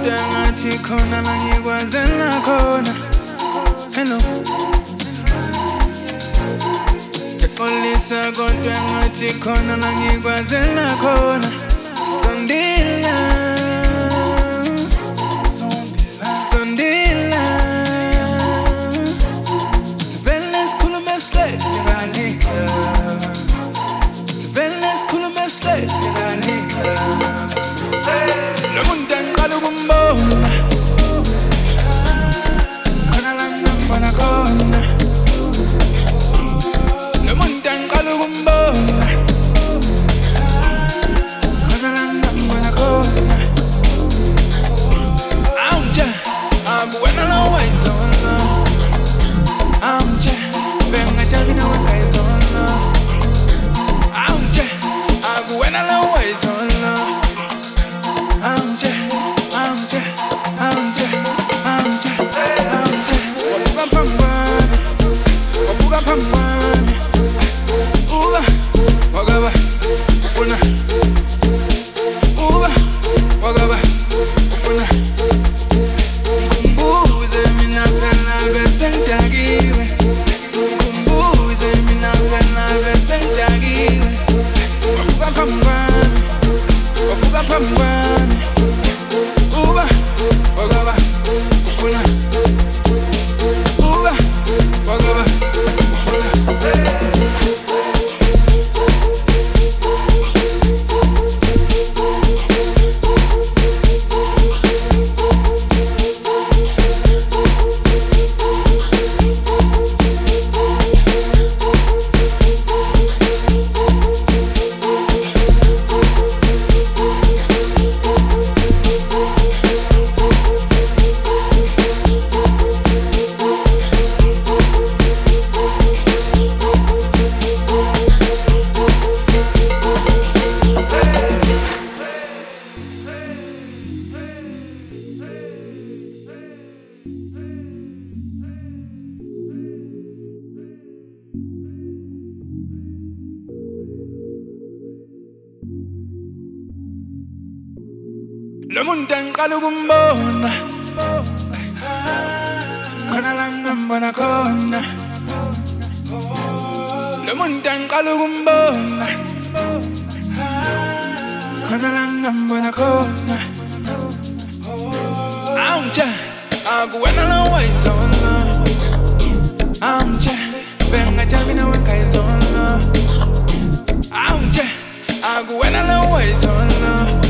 kodwa ngathi khona la ngikwazela khona. Hello Xolisa kodwa ngathi khona la ngikwazela khona. Sondela Sondela Sivele sikhulume straight ngiyanika. Sivele sikhulume straight ngiyanika. Lo muntu angiqala ukumbona khona la ngibona khona. Lo muntu angiqala ukumbona khona la ngibona khona. Akuwena lo wayizona. Bengajabi na wayizona. Akuwena lo wayizona. Wabuka pambani uba wakaba ufuna uba wakaba ufuna. Mkhumbuze mina phela bese ngidakiwe. Mkhumbuze mina phela bese ngidakiwe. Wabuka pambani uba wakaba ufuna uba wakaba ufuna. Lo muntu angiqala ukumbona khona la ngibona khona. Lo muntu angiqala ukumbona khona la ngibona khona. Akuwena lo wayizona. Bengajabi na wayizona. Akuwena lo wayizona.